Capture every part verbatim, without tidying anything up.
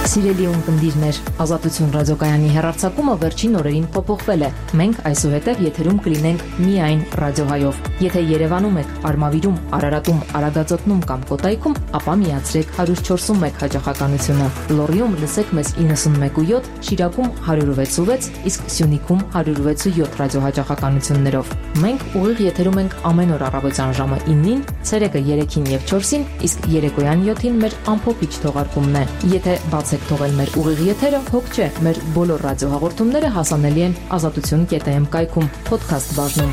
Սիրելի ունկնդիրներ, Ազատություն ռադիոկայանի հեռարձակումը վերջին օրերին փոփոխվել է։ Մենք այսուհետև եթերում կլինենք միայն ռադիոհայով։ Եթե Երևանում եք, Արմավիրում, Արարատում, Արագածոտնում կամ Կոտայքում, ապա միացրեք one oh four one հաջողականությունը։ Լոռիում լսեք մեզ ninety-one point seven, Շիրակում one oh six point six, իսկ Սյունիքում one oh six point seven ռադիոհաջողականություններով։ Մենք ուղիղ եթերում ենք ամեն օր առավոտյան ժամը nine-ին, ցերեկը three-ին եւ four-ին, իսկ երեկոյան seven-ին մեր ամփոփիչ թողարկումն է։ Եթե բացեք թողել մեր ուղիղ եթերը, հոգ չէ, մեր բոլոր ռադիոհաղորդումները հասանելի են ազատություն dot am կայքում, podcast բաժնում։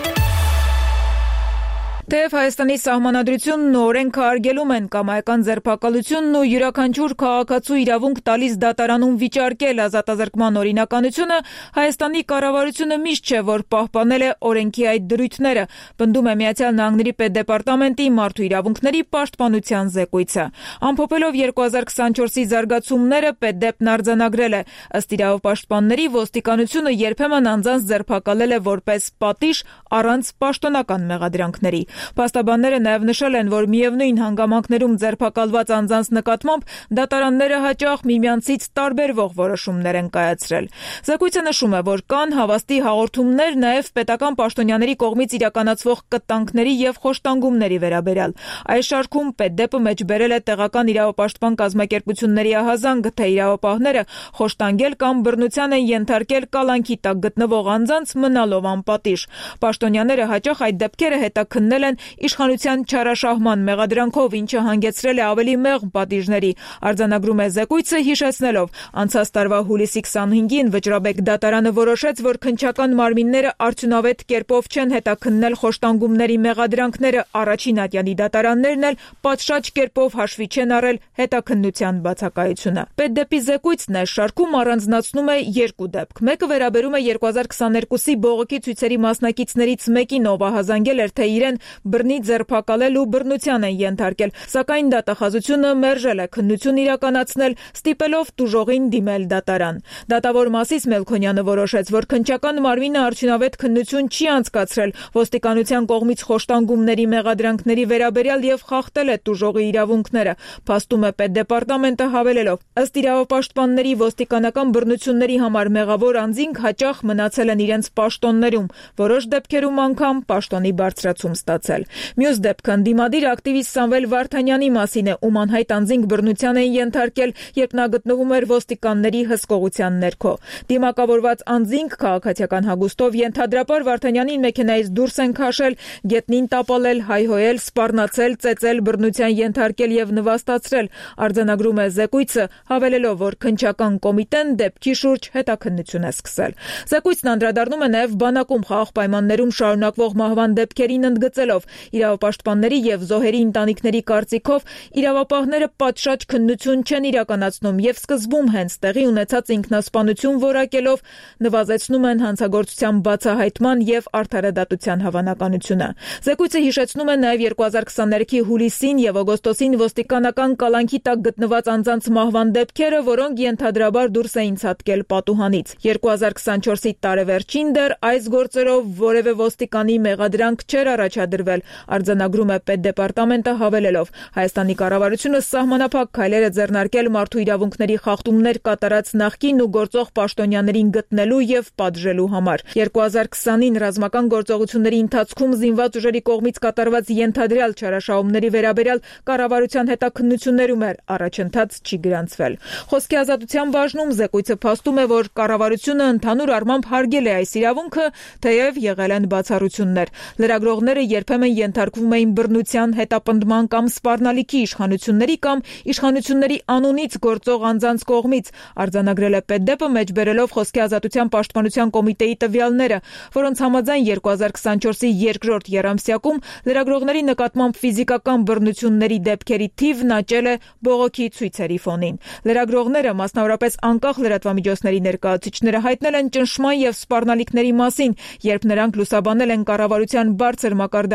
Թեև Հայաստանի սահմանադրությունն ու օրենքը արգելում են կամայական ձերբակալությունն ու յուրաքանչյուր քաղաքացու իրավունք տալիս դատարանում վիճարկել ազատազրկման օրինականությունը, Հայաստանի կառավարությունը միշտ չէ, որ պահպանել է օրենքի այդ դրույթները, պնդում է Միացյալ Նահանգների Պետդեպարտամենտի մարդու իրավունքների պաշտպանության զեկույցը։ Ամփոփելով twenty twenty-four-ի զարգացումները, Պետդեպն արձանագրել է. ըստ իրավապաշտպանների, ոստիկանությունը երբեմն անձանց ձերբակալել է որպես պատիժ առանց պաշտոնական մեղադրանքների։ Փաստաբանները նաև նշել են, որ միևնույն հանգամանքներում ձերբակալված անձանց նկատմամբ դատարանները հաճախ միմյանցից տարբերվող որոշումներ են կայացրել։ Զեկույցը նշում է, որ կան հավաստի հաղորդումներ նաև պետական պաշտոնյաների կողմից իրականացվող կտանքների եւ խոշտանգումների վերաբերյալ։ Այս շարքում Պետդեպը մեջբերել է տեղական իրավապաշտպան կազմակերպությունների ահազանգ, թե իրավապահները խոշտանգել կամ բռնության են ենթարկել կալանքի տակ գտնվող անձանց մնալով անպատիժ։ Պաշտոնյաները հաճախ այդ դեպքերը հետաքննել են իշխանության չարաշահման մեղադրանքով, ինչը հանգեցրել է ավելի մեղմ պատիժների, արձանագրում է զեկույցը, հիշեցնելով. անցած տարվա հուլիսի twenty-five-ին Վճռաբեկ դատարանը որոշեց, որ քննչական մարմինները արդյունավետ կերպով չեն հետաքննել խոշտանգումների մեղադրանքները, առաջին ատյանի դատարաններն էլ պատշաճ կերպով հաշվի չեն առել հետաքննության բացակայությունը։ Պետդեպի զեկույցն այս շարքում առանձնացնում է երկու դեպք։ Մեկը վերաբերում է twenty twenty-two-ի բողոքի ցույցերի մասնակիցներից մեկին, ով ահազանգել էր, թե իրեն բռնի ձերբակալել ու բռնության են ենթարկել, սակայն դատախազությունը մերժել է քննություն իրականացնել, ստիպելով տուժողին դիմել դատարան։ Դատավոր Մասիս Մելքոնյանը որոշեց, որ քննչական մարմինը արդյունավետ քննություն չի անցկացրել ոստիկանության կողմից խոշտանգումների մեղադրանքների վերաբերյալ եւ խախտել է տուժողի իրավունքները, փաստում է Պետդեպարտամենտը հավելելով. ըստ իրավապաշտպանների, ոստիկանական բռնությունների համար մեղավոր անձինք հաճախ մնացել են իրենց պաշտոններում, որոշ դեպքերում անգամ պաշտոնի բարձրացում ստացել։ Մյուս դեպքը ընդդիմադիր ակտիվիստ Սամվել Վարդանյանի մասին է, ում անհայտ անձինք բռնության են ենթարկել, երբ նա գտնվում էր ոստիկանների հսկողության ներքո։ Դիմակավորված անձինք քաղաքացիական հագուստով ենթադրաբար Վարդանյանին մեքենայից դուրս են քաշել, գետնին տապալել, հայհոյել, սպառնացել, ծեծել, բռնության ենթարկել եւ նվաստացրել, արձանագրում է զեկույցը, հավելելով, որ քննչական կոմիտեն դեպքի շուրջ հետաքննություն է սկսել։ Զեկույցն անդրադառնում է նաեւ բանակում խաղաղ պայմաններում շարունակվող մահվան դեպքերին, ընդգծելով. իրավապաշտպանների եւ զոհերի ընտանիքների կարծիքով իրավապահները պատշաճ քննություն չեն իրականացնում եւ սկզբում հենց տեղի ունեցած ինքնասպանություն որակելով նվազեցնում են հանցագործության բացահայտման եւ արդարադատության հավանականությունը։ Զեկույցը հիշեցնում է նաեւ twenty twenty-three-ի հուլիսին եւ օգոստոսին ոստիկանական կալանքի տակ գտնված անձանց մահվան դեպքերը, որոնք ենթադրաբար դուրս էին ցատկել պատուհանից։ twenty twenty-four-ի տարեվերջին դեռ այս գործերով որևէ ոստիկանի մեղադրանք չէր առաջադրվել, արձանագրում է Պետդեպարտամենտը, հավելելով. Հայաստանի կառավարությունը սահմանափակ քայլեր է ձեռնարկել մարդու իրավունքների խախտումներ կատարած նախկին ու գործող պաշտոնյաներին գտնելու եւ պատժելու համար։ twenty twenty-ին ռազմական գործողությունների ընթացքում զինված ուժերի կողմից կատարված ենթադրյալ չարաշահումների վերաբերյալ կառավարության հետաքննություններում էր առաջընթաց չի գրանցվել։ Խոսքի ազատության բաժնում զեկույցը փաստում է, որ կառավարությունը ընդհանուր առմամբ հարգել է այս իրավունքը, թեև եղել են բացառություններ։ Լրագրողները երբեմն ենթարկվում էին բռնության, հետապնդման կամ սպառնալիքի իշխանությունների կամ իշխանությունների անունից գործող անձանց կողմից, արձանագրել է Պետդեպը, մեջբերելով խոսքի ազատության պաշտպանության կոմիտեի տվյալները, որոնց համաձայն twenty twenty-four-ի երկրորդ եռամսյակում լրագրողների նկատմամբ ֆիզիկական բռնությունների դեպքերի թիվն աճել է բողոքի ցույցերի ֆոնին։ Լրագրողները, մասնավորապես անկախ լրատվամիջոցների ներկայացուցիչները, հայտնել են ճնշման եւ սպառնալիքների մասին, երբ նրանք լուսաբանել են կառավարության բարձր մակարդակ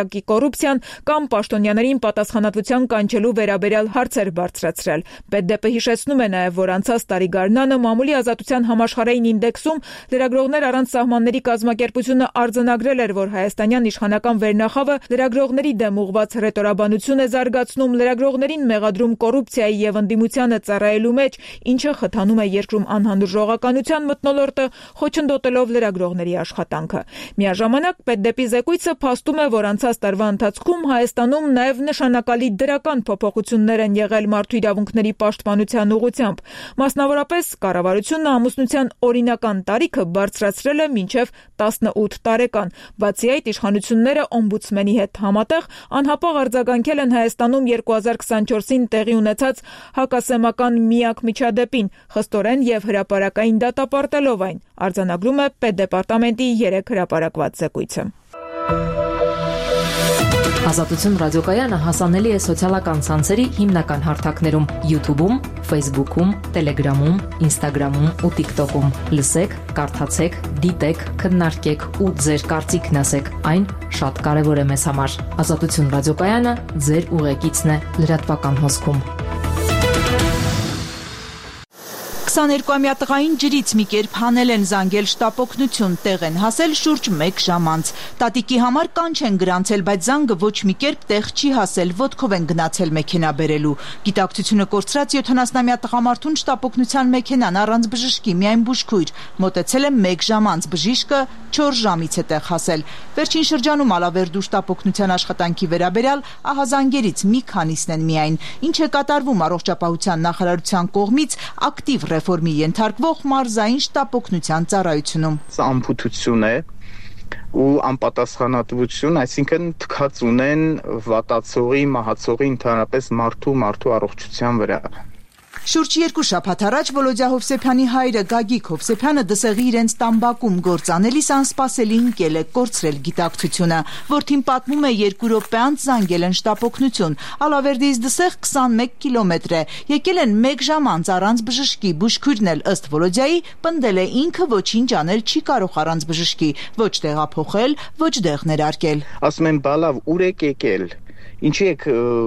վիճակի կոռուպցիան կամ պաշտոնյաներին պատասխանատվության կանչելու վերաբերյալ հարցեր բարձրացրել։ Պետդեպը հիշեցնում է նաև, որ անցած տարի գարնանը մամուլի ազատության համաշխարհային ինդեքսում լրագրողներ առանց սահմանների կազմակերպությունը արձանագրել էր, որ հայաստանյան իշխանական վերնախավը լրագրողների դեմ ուղղված հռետորաբանություն է զարգացնում, լրագրողներին մեղադրում կոռուպցիայի եւ ընդդիմությանը ծառայելու մեջ, ինչը խթանում է երկրում անհանդուր ժողովականության մթնոլորտը, խոչընդոտելով լրագրողների աշխատանքը։ Միաժամանակ Պետդեպի զեկույցը փաստում է, որ անցած տարվա ընթացքում Հայաստանում նաև նշանակալի դրական փոփոխություններ են եղել մարդու իրավունքների պաշտպանության ուղղությամբ։ Մասնավորապես, կառավարությունը ամուսնության օրինական տարիքը բարձրացրել է մինչև տասնութ տարեկան։ Բացի այդ, իշխանությունները օմբուդսմենի հետ համատեղ անհապաղ արձագանքել են Հայաստանում երկու հազար քսանչորսին տեղի ունեցած հակասեմական միակ միջադեպին, խստորեն եւ հրապարակային դատապարտելով այն, արձանագրում է Պետդեպարտամենտի երեկ հրապարակված զեկույցը։ Ազատություն ռադիոկայանը հասանելի է սոցիալական ցանցերի հիմնական հարթակներում՝ YouTube-ում, Facebook-ում, Telegram-ում, Instagram-ում ու TikTok-ում։ Լսեք, կարդացեք, դիտեք, քննարկեք ու ձեր կարծիքն ասեք։ Այն շատ կարևոր է մեզ համար։ Ազատություն ռադիոկայանը ձեր ուղեկիցն է լրատվական հոսքում։ քսաներկուամյա տղային ջրից մի կերպ հանել են, զանգել շտապօգնություն, տեղ են հասել շուրջ մեկ ժամ անց։ Տատիկի համար կանչ են գրանցել, բայց զանգը ոչ մի կերպ տեղ չի հասել, ոտքով են գնացել մեքենա բերելու։ Գիտակցությունը կորցրած յոթանասնամյա տղամարդուն շտապօգնության մեքենան առանց բժշկի, միայն բուժքույր, մոտեցել է մեկ ժամ անց, բժիշկը չորս ժամից է տեղ հասել։ Վերջին շրջանում Ալավերդու շտապօգնության աշխատանքի վերաբերյալ ահազանգերից մի քանիսն են միայն։ Ինչ է կատարվում առողջապահության նախարարության կողմից ակտիվ ռեֆորմի ենթարկվող մարզային շտապօգնության ծառայությունում։ Սա անփութություն է ու անպատասխանատվություն, այսինքն թքած ունեն վատացողի, մահացողի, ընդհանրապես մարդու մարդու առողջության վրա։ Շուրջ երկու շաբաթ առաջ Վոլոդյա Հովսեփյանի հայրը Գագիկ Հովսեփյանը դսեղի իրենց տամբակում գործանելիս անսպասելի ընկել է, կորցրել գիտակցությունը։ Որդին պատմում է, երկու րոպե անց զանգել են շտապօգնություն։ Ալավերդից դսեղ քսանմեկ կիլոմետր է։ Եկել են մեկ ժամ անց առանց բժշկի, բուժքույրն էլ ըստ Վոլոդյայի պնդել է ինքը ոչինչ անել չի կարող առանց բժշկի, ոչ տեղափոխել, ոչ դեղ ներարկել։ Ասում են, բալավ, ուր եք եկել։ Ինչի եք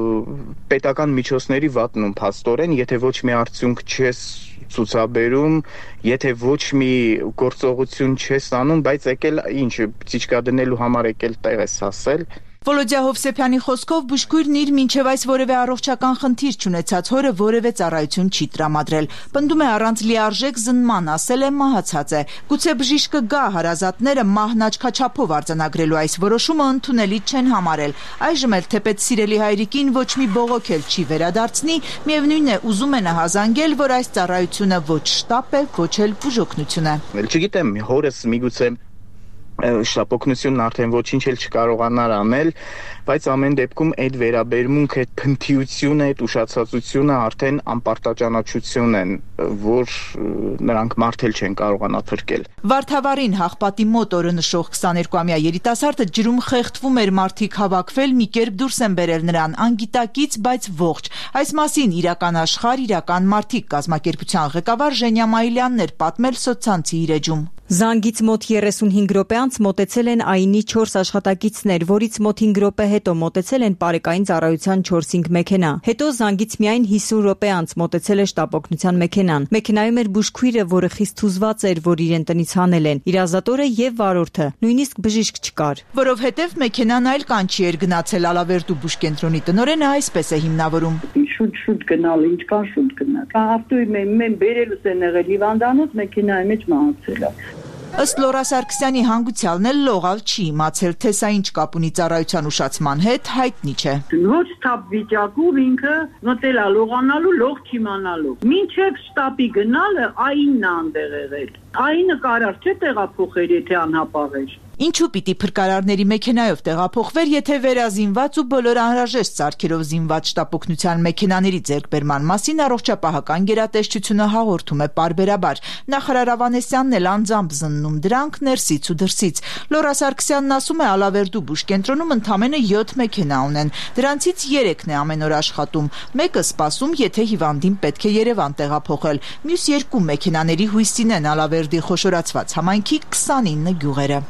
պետական միջոցների վատնում փաստորեն, եթե ոչ մի արդյունք չես ցուցաբերում, եթե ոչ մի գործողություն չես անում, բայց եկել ինչ, ծիճկա դնելու համար եկել տեղ ես ասել։ Վոլոդյա Հովսեփյանի խոսքով բուժքույրն իր մինչև այս որևէ առողջական խնդիր չունեցած հորը որևէ ծառայություն չի տրամադրել։ Պնդում է առանց լիարժեք զննման, ասել է մահացած է։ Գուցե բժիշկը գա, հարազատները մահն աչքաչափով արձանագրելու այս որոշումը ընդունելի չեն համարել։ Այժմ էլ թեպետ սիրելի հայրիկին ոչ մի բողոք էլ չի վերադարձնի, միևնույն է ուզում են հազանգել, որ այս ծառայությունը ոչ շտապ է, ոչ էլ բուժօգնություն է։ Չգիտեմ, հորս միգուցե շտապօգնությունն արդեն ոչինչ էլ չկարողանար անել, բայց ամեն դեպքում այդ վերաբերմունք, այդ փնթիությունը, այդ ուշացածությունը արդեն անպարտաճանաչություն են, որ նրանք մարդել չեն կարողանա փրկել։ Վարդավառին Հաղպատի մոտ օրը նշող քսաներկուամյա երիտասարդը ջրում խեղդվում էր, մարդիկ հավաքվել, մի կերպ դուրս են բերել նրան, անգիտակից, բայց ողջ։ Այս մասին իրական աշխարհ, իրական մարդիկ կազմակերպության ղեկավար Ժենյա Մայիլյանն էր պատմել սոցցանցի իր էջում։ Զանգից մոտ երեսունհինգ րոպե անց մոտեցել են ԱԻՆ-ի չորս աշխատակիցներ, որից մոտ հինգ րոպե հետո մոտեցել են Պարեկային ծառայության չորս-հինգ մեքենա։ Հետո զանգից միայն հիսուն րոպե անց մոտեցել է շտապօգնության մեքենան։ Մեքենայում էր բուժքույրը, որը խիստ հուզված էր, որ իրեն տնից հանել են, իր ազատորը եւ վարորդը, նույնիսկ բժիշկ չկար։ Որովհետեւ մեքենան այլ կանչի էր գնացել, Ալավերդու բուժկենտրոնի տնօրենը այսպես է հիմնավորում։ Շուտ-շուտ գնալ, ինչքան շուտ գնալ։ Ավտոյի մեն բերելուց են եղել հիվանդանոց, մեքենայի մեջ մահացել է։ Ըստ Լորա Սարգսյանի հանգուցյալն էլ լողալ չի իմացել, թե սա ինչ կապ ունի ծառայության ուշացման հետ, հայտնի չէ։ Ոչ թափ վիճակում ինքը մտել է լողանալու, լող չիմանալու։ Մինչև շտապի գնալը ԱԻՆ-ն է այնտեղ եղել։ ԱԻՆ-ը կարար չէ տեղափոխել, եթե անհապաղ էր։ Ինչու պիտի փրկարարների մեքենայով տեղափոխվեր, եթե վերազինված ու բոլոր անհրաժեշտ սարքերով զինված շտապօգնության մեքենաների ձեռքբերման մասին առողջապահական գերատեսչությունը հաղորդում է պարբերաբար։ Նախարար Ավանեսյանն էլ անձամբ զննում դրանք ներսից ու դրսից։ Լորա Սարգսյանն ասում է, Ալավերդու բուժկենտրոնում ընդամենը յոթ մեքենա ունեն, դրանցից երեքն է ամեն օր աշխատում, մեկը սպասում, եթե հիվանդին պետք է Երևան տեղափոխել, մյուս երկու մեքենաների հույսին են Ալավերդի խոշորացված համայնքի քսանինը գյուղերը։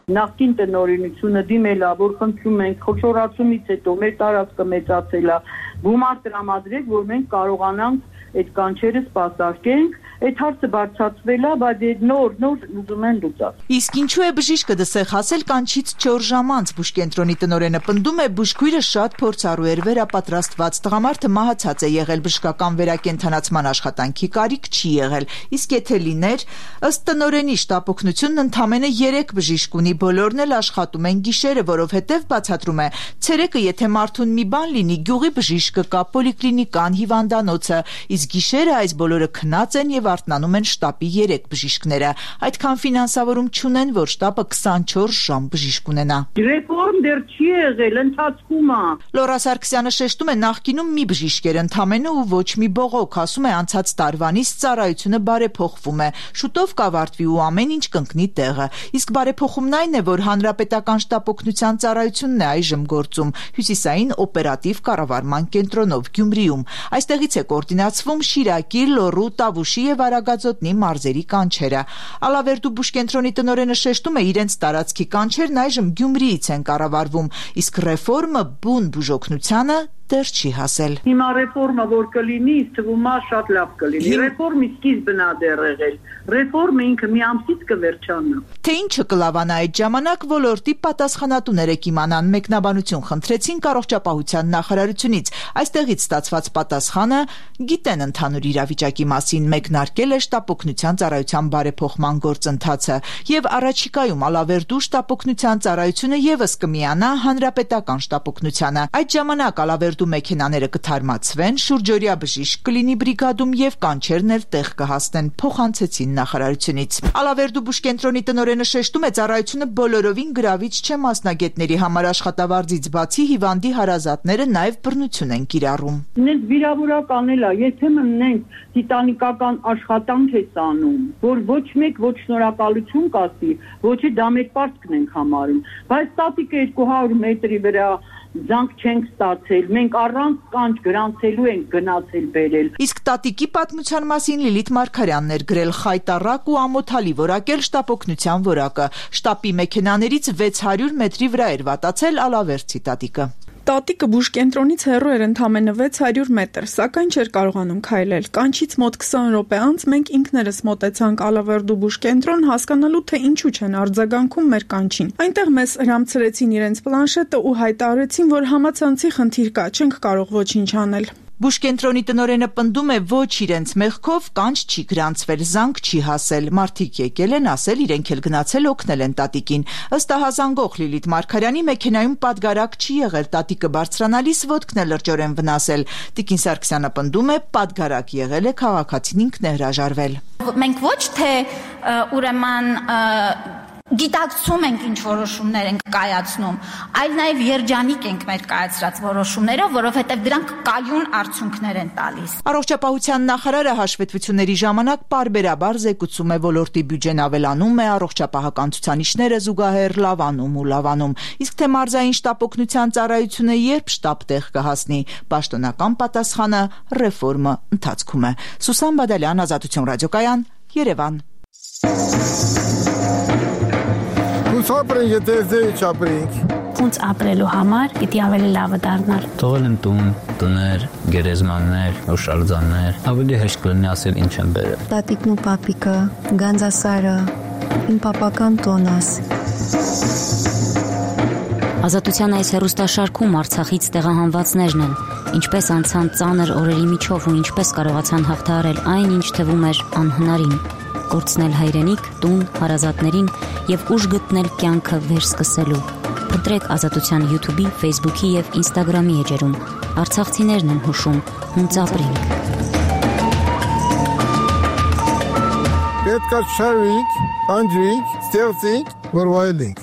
Նախկին տնօրինությունը դիմել է, որ խնդրում ենք խոշորացումից հետո մեր տարածքը մեծացել է, գումար տրամադրեք, որ մենք կարողանանք այդ կանչերը սպասարկենք, այդ հարցը բարձրացվել է, բայց նոր նոր ուզում են լուծել։ Իսկ ինչու է բժիշկը դսեղ հասել կանչից չորս ժամ անց, բուժկենտրոնի տնօրենը պնդում է, բուժքույրը շատ փորձառու էր, վերապատրաստված, տղամարդը մահացած է եղել, բժշկական վերակենդանացման աշխատանքի կարիք չի եղել։ Իսկ եթե լիներ, ըստ տնօրենի շտապօգնությունն ընդամենը երեք բժիշկ ունի, բոլորն էլ աշխատում են գիշերը, որովհետև բացատրում է, ցերեկը եթե մարդուն մի բան լինի, գյուղի բժիշկը կա, պոլիկլինիկան, հիվանդանոցը, իսկ գիշերը այս բոլորը քնած են եւ արթնանում են շտապի երեք բժիշկները։ Այդքան ֆինանսավորում չունեն, որ շտապը քսանչորս ժամ բժիշկ ունենա։ Ռեֆորմ դեռ չի եղել, ընթացքում է։ Լորա Սարգսյանը շեշտում է, նախկինում մի բժիշկ էր ընդամենը ու ոչ մի բողոք, ասում է, անցած տարվանից ծառայությունը բարեփոխվում է, շուտով կավարտվի ու ամեն ինչ կընկնի տեղը։ Իսկ բարեփոխումն այն է, որ հանրապետական շտապօգնության ծառայությունն է այժմ գործում հյուսիսային օպերատիվ կառավարման կենտրոնով Գյումրիում։ Այստեղից է կոորդինացվում Շիրակի, Լոռու, Տավուշի եւ Արագածոտնի մարզերի կանչերը։ Ալավերդու բուժկենտրոնի տնօրենը շեշտում է, իրենց տարածքի կանչերն այժմ Գյումրիից են կառավարվում, իսկ ռեֆորմը բուն բուժօգնությանը դեռ չի հասել։ Հիմա ռեֆորմը որ կլինի, թվում է շատ լավ կլինի։ Ռեֆորմի սկիզբն է դեռ եղել։ Ռեֆորմը ինքը մի ամսից կվերջանա։ Թե ինչը կլավանա այդ ժամանակ, ոլորտի պատասխանատուները կիմանան, մեկնաբանություն խնդրեցին առողջապահության նախարարությունից։ Այստեղից ստացված պատասխանը գիտեն ընդհանուր իրավիճակի մասին, մեկնարկել է շտապօգնության ծառայության բարեփոխման գործընթացը եւ առաջիկայում Ալավերդու շտապօգնության ծառայությունը եւս կմիանա հանրապետական շտապօգնությանը։ Այդ ժամանակ Ալավերդու մեքենաները կթարմացվեն, շուրջօրյա բժիշկ կլինի բրիգադում եւ կանչերն էլ տեղ կհասնեն, փոխանցեցին նախարարությունից։ Ալավերդու բուժկենտրոնի տնօրենը շեշտում է, ծառայությունը բոլորովին գրավիչ չէ մասնագետների համար, աշխատավարձից բացի հիվանդի հարազատները նաեւ բռնություն են կիրառում։ Նենց վիրավորական էլ է, երբեմն նենց տիտանիկական աշխատանք է անում, որ ոչ մեկ ոչ շնորհակալություն կասի, ոչ է դա մեր պարտքն ենք համարում, բայց ստատիկը երկու հարյուր մետրի վրա զանգ չենք ստացել, մենք առանց կանչ գրանցելու ենք գնացել բերել։ Իսկ տատիկի պատմության մասին Լիլիթ Մարգարյանն էր գրել խայտառակ ու ամոթալի որակել շտապօգնության որակը։ Շտապի մեքենաներից վեց հարյուր մետրի վրա էր վատացել Ալավերդի տատիկը։ Տատիկը բուժկենտրոնից հեռու էր ընդամենը վեց հարյուր մետր, սակայն չէր կարողանում քայլել։ Կանչից մոտ քսան րոպե անց մենք ինքներս մոտեցանք Ալավերդու բուժկենտրոն հասկանալու, թե ինչու չեն արձագանքում մեր կանչին։ Այնտեղ մեզ հրամցրեցին իրենց պլանշետը ու հայտարարեցին, որ համացանցի խնդիր կա, չենք կարող ոչինչ անել։ Բուժկենտրոնի տնօրենը պնդում է, ոչ իրենց մեղքով կանչ չի գրանցվել, զանգ չի հասել։ Մարդիկ եկել են ասել, իրենք էլ գնացել օգնել են տատիկին։ Ըստ ահազանգող Լիլիթ Մարգարյանի մեքենայում պատգարակ չի եղել, տատիկը բարձրանալիս ոտքն է լրջորեն վնասել։ Տիկին Սարգսյանը պնդում է, պատգարակ եղել է, քաղաքացին ինքն է հրաժարվել։ Մենք ոչ թե ուրեմն գիտակցում ենք ինչ որոշումներ ենք կայացնում, այլ նաև երջանիկ ենք մեր կայացրած որոշումներով, որովհետև դրանք կայուն արդյունքներ են տալիս։ Առողջապահության նախարարը հաշվետվությունների ժամանակ պարբերաբար զեկուցում է, ոլորտի բյուջեն ավելանում է, առողջապահական ցուցանիշները զուգահեռ լավանում ու լավանում։ Իսկ թե մարզային շտապօգնության ծառայությունը երբ շտապ տեղ կհասնի, պաշտոնական պատասխանը ռեֆորմը ընթացքում է։ Սուսան Բադալյան, Ազատություն ռադիոկայան, Երևան։ Ոնց ապրենք, եթե ձեր չապրենք։ Ոնց ապրելու համար պիտի ավելի լավը դառնալ։ Թողել են տուն, տներ, գերեզմաններ, հուշարձաններ, ավելի հեշտ կլինի ասել ինչ են բերել։ Տատիկն ու պապիկը, Գանձասարը, իմ պապական տոնս։ Ազատության այս հեռուստաշարքում Արցախից տեղահանվածներն են, ինչպես անցան ծանր օրերի միջով ու ինչպես կարողացան հաղթահարել այն, ինչ թվում էր անհնարին։ Կորցնել հայրենիք, տուն, հարազատներին եւ ուժ գտնել կյանքը վերսկսելու։ Փնտրեք Ազատության YouTube-ի, Facebook-ի եւ Instagram-ի էջերում։ Արցախցիներն են հուշում, հունց ապրենք։ Պետք է շարվենք, անջրենք, ստեղծենք, որ վայելենք։